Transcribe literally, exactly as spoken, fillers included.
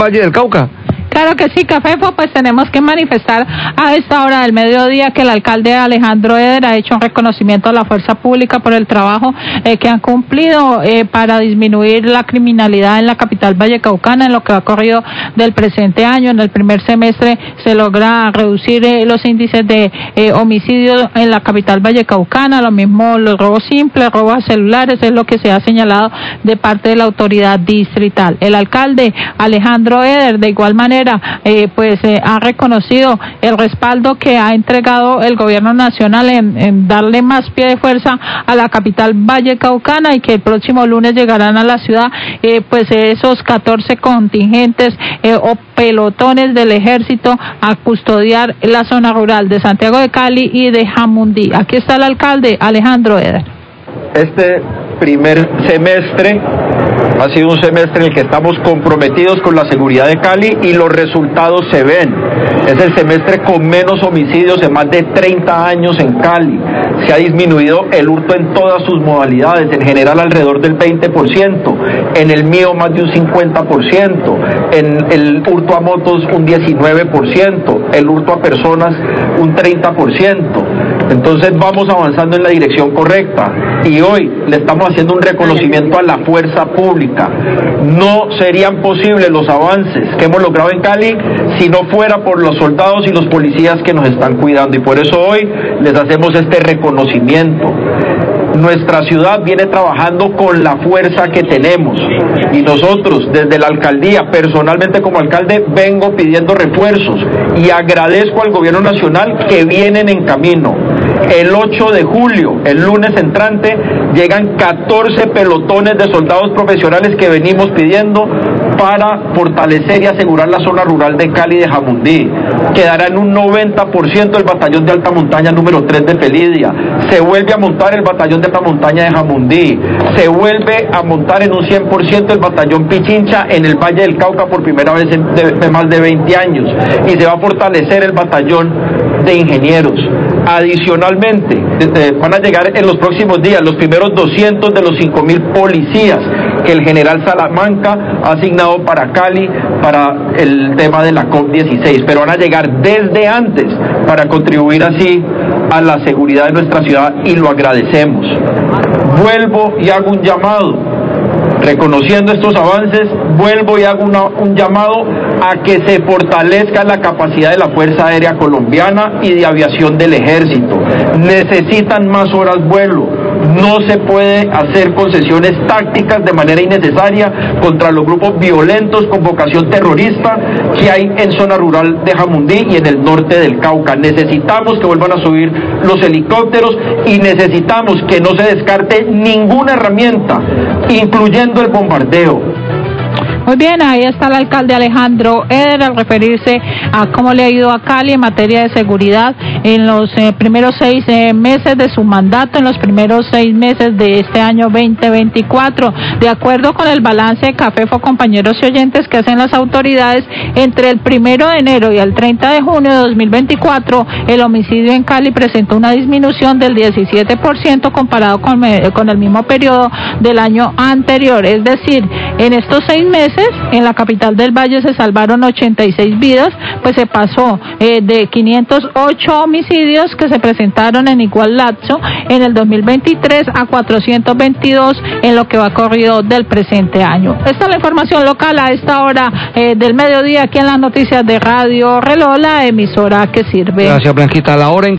Valle del Cauca. Claro que sí, Cafefo, pues tenemos que manifestar a esta hora del mediodía que el alcalde Alejandro Eder ha hecho un reconocimiento a la fuerza pública por el trabajo eh, que han cumplido eh, para disminuir la criminalidad en la capital vallecaucana en lo que ha corrido del presente año. En el primer semestre se logra reducir eh, los índices de eh, homicidios en la capital vallecaucana, lo mismo los robos simples, robos a celulares, es lo que se ha señalado de parte de la autoridad distrital. El alcalde Alejandro Eder, de igual manera, Eh, pues eh, ha reconocido el respaldo que ha entregado el gobierno nacional en, en darle más pie de fuerza a la capital vallecaucana y que el próximo lunes llegarán a la ciudad eh, pues eh, esos catorce contingentes eh, o pelotones del ejército a custodiar la zona rural de Santiago de Cali y de Jamundí. Aquí está el alcalde Alejandro Eder. Este primer semestre ha sido un semestre en el que estamos comprometidos con la seguridad de Cali y los resultados se ven. Es el semestre con menos homicidios en más de treinta años en Cali. Se ha disminuido el hurto en todas sus modalidades, en general alrededor del veinte por ciento, en el mío más de un cincuenta por ciento, en el hurto a motos un diecinueve por ciento, el hurto a personas un treinta por ciento. Entonces vamos avanzando en la dirección correcta y hoy le estamos haciendo un reconocimiento a la fuerza pública. No serían posibles los avances que hemos logrado en Cali si no fuera por los soldados y los policías que nos están cuidando, y por eso hoy les hacemos este reconocimiento. Nuestra ciudad viene trabajando con la fuerza que tenemos y nosotros desde la alcaldía, personalmente como alcalde, vengo pidiendo refuerzos y agradezco al gobierno nacional que vienen en camino. El ocho de julio, el lunes entrante, llegan catorce pelotones de soldados profesionales que venimos pidiendo para fortalecer y asegurar la zona rural de Cali y de Jamundí. Quedará en un noventa por ciento el batallón de alta montaña número tres de Pelidia. Se vuelve a montar el batallón de alta montaña de Jamundí. Se vuelve a montar en un cien por ciento el batallón Pichincha en el Valle del Cauca por primera vez en de, de más de veinte años. Y se va a fortalecer el batallón de ingenieros. Adicionalmente, eh, van a llegar en los próximos días los primeros doscientos de los cinco mil policías que el general Salamanca ha asignado para Cali para el tema de la COP dieciséis, pero van a llegar desde antes para contribuir así a la seguridad de nuestra ciudad y lo agradecemos. Vuelvo y hago un llamado. Reconociendo estos avances, vuelvo y hago una, un llamado a que se fortalezca la capacidad de la Fuerza Aérea Colombiana y de aviación del Ejército. Necesitan más horas vuelo. No se puede hacer concesiones tácticas de manera innecesaria contra los grupos violentos con vocación terrorista que hay en zona rural de Jamundí y en el norte del Cauca. Necesitamos que vuelvan a subir los helicópteros y necesitamos que no se descarte ninguna herramienta, incluyendo el bombardeo. Muy bien, ahí está el alcalde Alejandro Eder al referirse a cómo le ha ido a Cali en materia de seguridad en los eh, primeros seis eh, meses de su mandato, en los primeros seis meses de este año veinte veinticuatro. De acuerdo con el balance de Cafefo, compañeros y oyentes, que hacen las autoridades, entre el primero de enero y el treinta de junio de dos mil veinticuatro, el homicidio en Cali presentó una disminución del diecisiete por ciento comparado con, con el mismo periodo del año anterior. Es decir, en estos seis meses en la capital del Valle se salvaron ochenta y seis vidas, pues se pasó eh, de quinientos ocho homicidios que se presentaron en igual lapso en el dos mil veintitrés a cuatrocientos veintidós en lo que va corrido del presente año. Esta es la información local a esta hora eh, del mediodía aquí en las noticias de Radio Reloj, la emisora que sirve. Gracias, Blanquita. La hora en